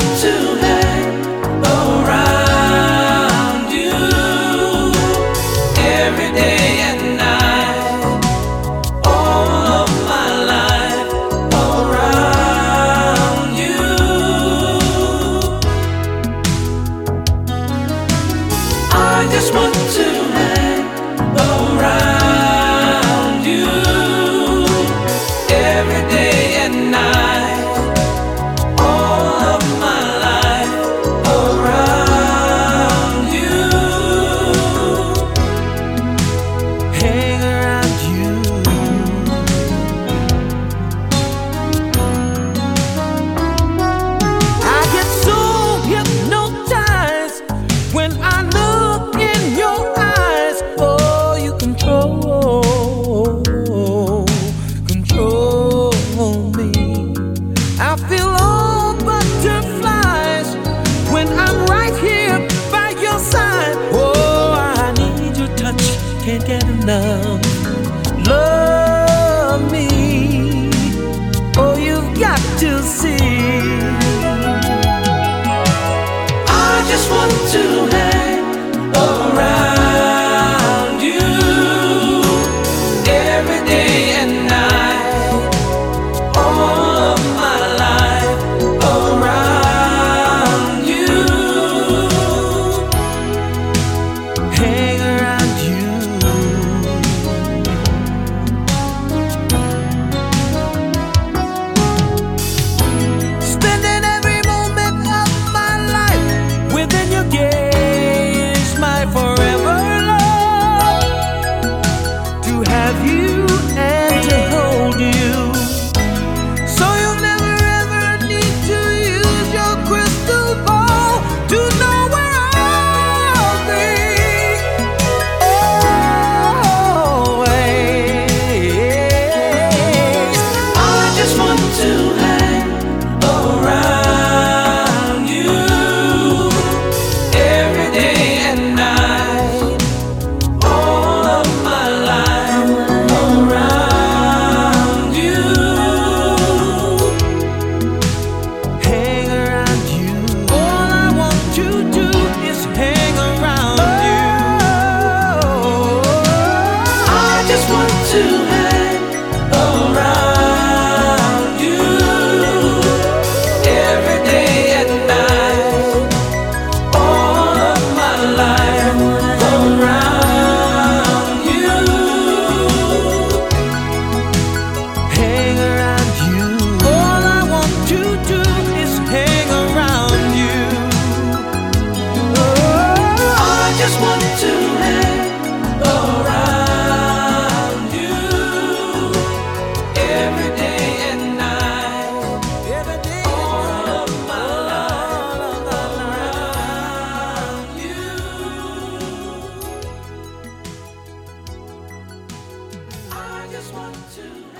to hang around you every day and night, all of my life around you. I just want to hang around you every day and night, all of my life around you. Hang around you. I get so hypnotized when I look in your eyes. Oh, you control me. I feel all butterflies when I'm right here by your side. Oh, I need your touch, can't get enough. Love me, oh, you've got to see. I just want to hang around you every day and night, all of my life around you. Hang around you. Spending every moment of my life within your gaze, my forever love. To have you and to hold you, so you'll never ever need to use your crystal ball to know where I'll be. Always. I just want to hang around you every day and night, all of my life around you. Hang around you. All I want to do is hang around you. I just want to hang around you every day and night, all of my life around you. Hang around you. All I want to do is hang around you. I just want to hang around you every day and night, all of my life around you. I just want to